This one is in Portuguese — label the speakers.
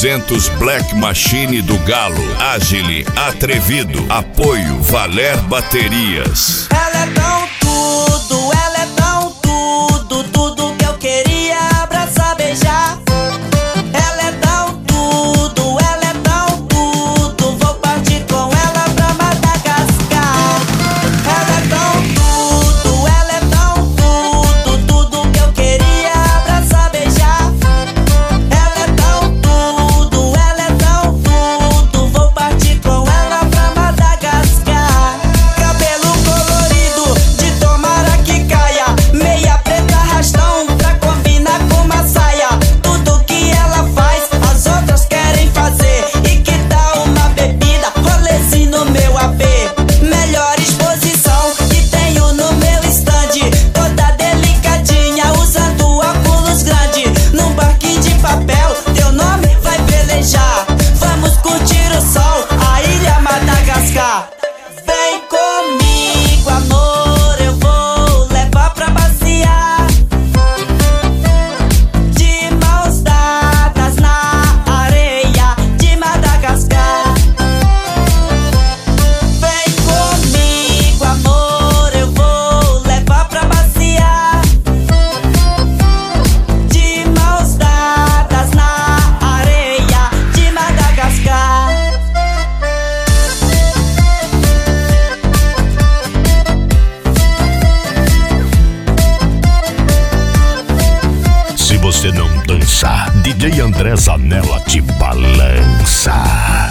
Speaker 1: 300 Black Machine do Galo. Agile, atrevido. Apoio Valer Baterias.
Speaker 2: Ela é tão tudo, ela é tão tudo, tudo que eu queria abraçar, beijar. Ela é tão tudo, ela é tão tudo, vou partir com ela pra Madagascar. Ela é tão tudo, ela é tão tudo, tudo que eu queria abraçar, beijar. Ela é tão tudo, ela é tão tudo, vou partir com ela pra Madagascar. Cabelo colorido, de tomara que caia, meia preta arrastão pra combinar com uma saia. Tudo que ela faz, as outras querem fazer. E que tal uma bebida, rolezinho no meu AP? Melhor exposição que tenho no meu stand, toda delicadinha, usando óculos grande. Num barquinho de papel, teu nome vai velejar. Vamos curtir o sol, a ilha Madagascar. Vem comigo, amor, eu vou levar pra passear. De mãos dadas na areia de Madagascar. Vem comigo, amor, eu vou levar pra passear. De mãos dadas na areia de Madagascar.
Speaker 3: Se você não dançar, DJ André Zanella te balança.